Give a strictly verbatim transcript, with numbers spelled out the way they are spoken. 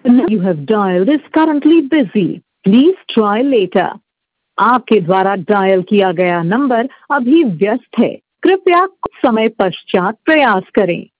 You have dialed is currently busy. Please try later. आपके द्वारा dial किया गया नंबर अभी व्यस्त है। कृपया कुछ समय पश्चात प्रयास करें।